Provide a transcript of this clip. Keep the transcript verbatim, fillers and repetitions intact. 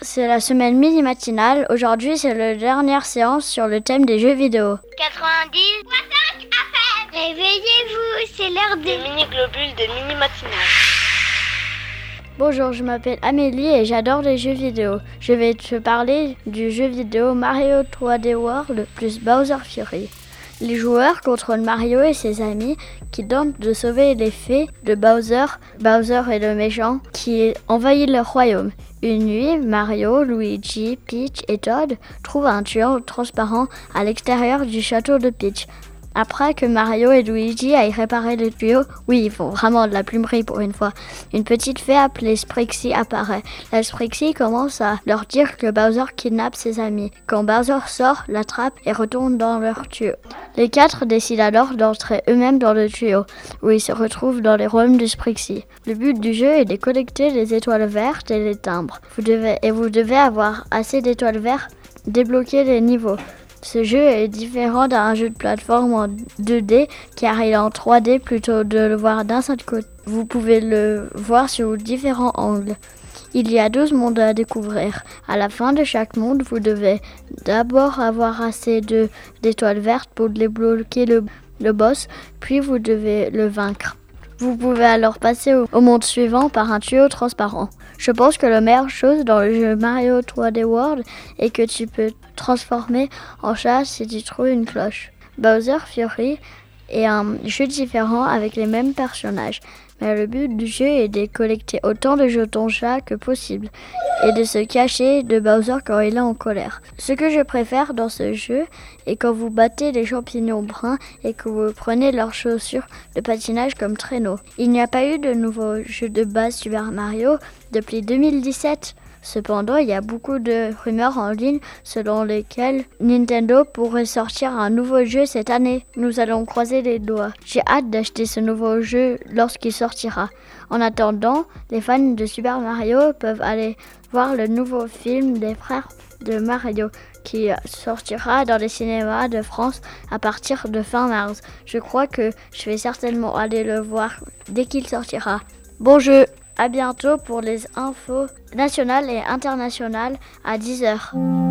C'est la semaine mini-matinale. Aujourd'hui, c'est la dernière séance sur le thème des jeux vidéo. quatre-vingt-dix soixante à faire. Réveillez-vous, c'est l'heure des mini-globules de mini-matinale. Bonjour, je m'appelle Amélie et j'adore les jeux vidéo. Je vais te parler du jeu vidéo Mario trois D World plus Bowser Fury. Les joueurs contrôlent Mario et ses amis qui tentent de sauver les fées de Bowser. Bowser est le méchant qui envahit leur royaume. Une nuit, Mario, Luigi, Peach et Toad trouvent un tuyau transparent à l'extérieur du château de Peach. Après que Mario et Luigi aillent réparer le tuyau, oui, ils font vraiment de la plumerie pour une fois, une petite fée appelée Sprixie apparaît. La Sprixie commence à leur dire que Bowser kidnappe ses amis. Quand Bowser sort, l'attrape et retourne dans leur tuyau. Les quatre décident alors d'entrer eux-mêmes dans le tuyau, où ils se retrouvent dans les royaumes de Sprixie. Le but du jeu est de collecter les étoiles vertes et les timbres. Vous devez, et vous devez avoir assez d'étoiles vertes, débloquer les niveaux. Ce jeu est différent d'un jeu de plateforme en deux D car il est en trois D plutôt de le voir d'un seul côté. Vous pouvez le voir sur différents angles. Il y a douze mondes à découvrir. À la fin de chaque monde, vous devez d'abord avoir assez de, d'étoiles vertes pour débloquer le, le boss, puis vous devez le vaincre. Vous pouvez alors passer au, au monde suivant par un tuyau transparent. Je pense que la meilleure chose dans le jeu Mario trois D World est que tu peux transformer en chat si tu trouves une cloche. Bowser Fury est un jeu différent avec les mêmes personnages, mais le but du jeu est de collecter autant de jetons chats que possible et de se cacher de Bowser quand il est en colère. Ce que je préfère dans ce jeu est quand vous battez les champignons bruns et que vous prenez leurs chaussures de patinage comme traîneau. Il n'y a pas eu de nouveau jeu de base Super Mario depuis deux mille dix-sept. Cependant, il y a beaucoup de rumeurs en ligne selon lesquelles Nintendo pourrait sortir un nouveau jeu cette année. Nous allons croiser les doigts. J'ai hâte d'acheter ce nouveau jeu lorsqu'il sortira. En attendant, les fans de Super Mario peuvent aller voir le nouveau film des frères de Mario qui sortira dans les cinémas de France à partir de fin mars. Je crois que je vais certainement aller le voir dès qu'il sortira. Bon jeu! À bientôt pour les infos nationales et internationales à dix heures.